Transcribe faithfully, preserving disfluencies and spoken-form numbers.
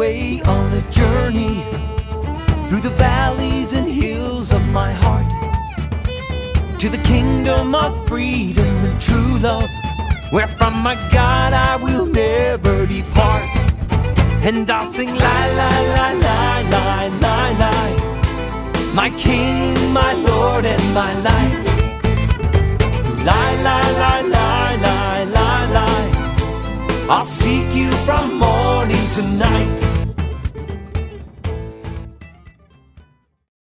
away on a journey through the valleys and hills of my heart, to the kingdom of freedom and true love, where from my God I will never depart. And I'll sing la la la la la la la, my King, my Lord, and my life. La la la la la la la, I'll seek you from morning to night.